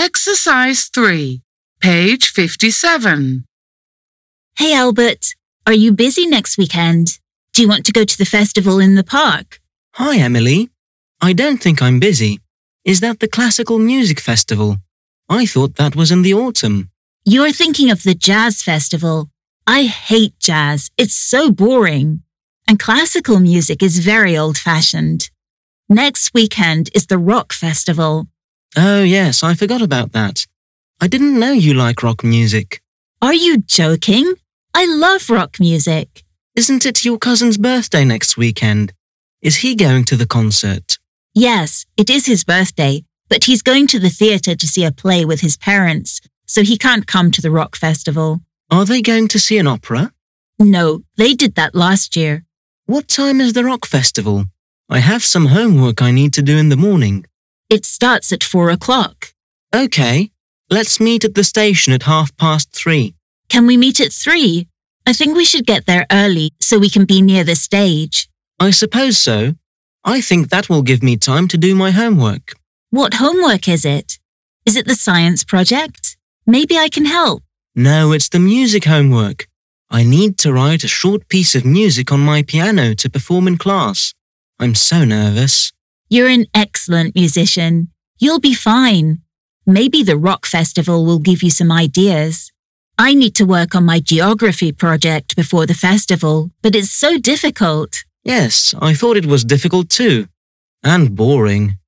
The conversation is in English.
Exercise 3, page 57. Hey Albert, are you busy next weekend? Do you want to go to the festival in the park? Hi, Emily. I don't think I'm busy. Is that the Classical Music Festival? I thought that was in the autumn. You're thinking of the Jazz Festival. I hate jazz. It's so boring. And classical music is very old-fashioned. Next weekend is the Rock Festival. Oh, yes, I forgot about that. I didn't know you like rock music. Are you joking? I love rock music. Isn't it your cousin's birthday next weekend? Is he going to the concert? Yes, it is his birthday, but he's going to the theatre to see a play with his parents, so he can't come to the Rock Festival. Are they going to see an opera? No, they did that last year. What time is the Rock Festival? I have some homework I need to do in the morning. It starts at 4 o'clock. Okay, let's meet at the station at 3:30. Can we meet at 3? I think we should get there early so we can be near the stage. I suppose so. I think that will give me time to do my homework. What homework is it? Is it the science project? Maybe I can help. No, it's the music homework. I need to write a short piece of music on my piano to perform in class. I'm so nervous. You're an excellent musician. You'll be fine. Maybe the Rock Festival will give you some ideas. I need to work on my geography project before the festival, but it's so difficult. Yes, I thought it was difficult too. And boring.